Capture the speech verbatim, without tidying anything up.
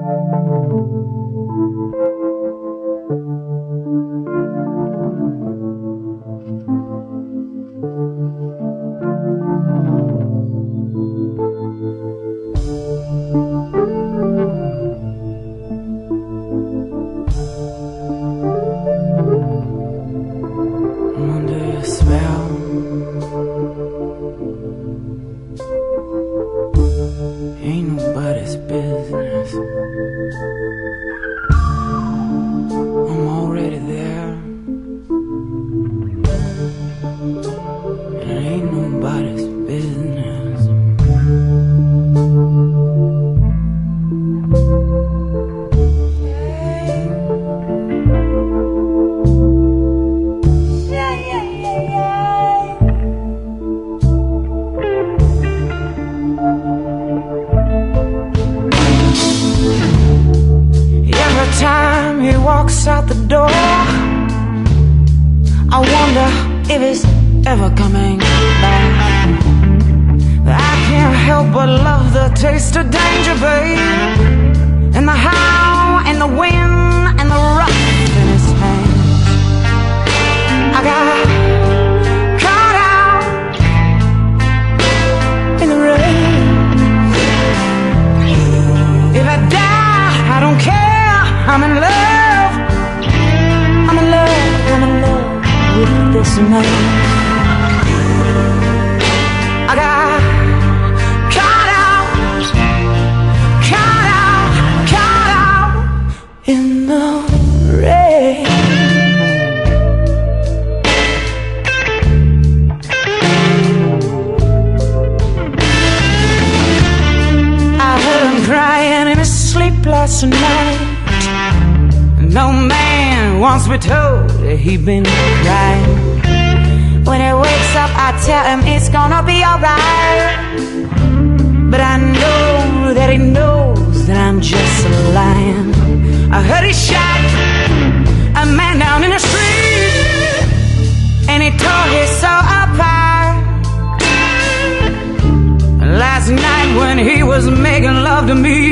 Ain't nobody's business. I'm already there, and it ain't nobody's business. Yeah, yeah, yeah, yeah. Every time he walks out the door, I wonder if he's ever coming back. I can't help but love the taste of danger, babe, and the how, and the wind, and the rough in his hands. I got caught out in the rain. If I die, I don't care. I'm in love, I'm in love, I'm in love with this man. I got caught out, caught out, caught out in the rain. I heard him crying in his sleep last night. No man wants me told that he been crying. When he wakes up, I tell him it's gonna be alright. But I know that he knows that I'm just lying. I heard he shot a man down in the street, and he tore his soul apart. Last night when he was making love to me,